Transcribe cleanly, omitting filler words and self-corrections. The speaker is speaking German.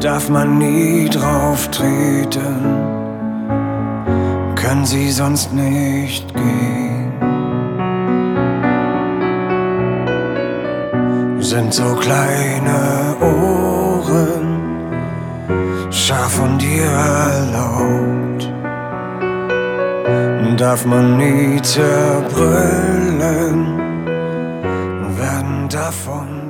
darf man nie drauf treten, können sie sonst nicht gehen. Sind so kleine Ohren, scharf und dir erlaubt, darf man nie zerbrüllen, werden davon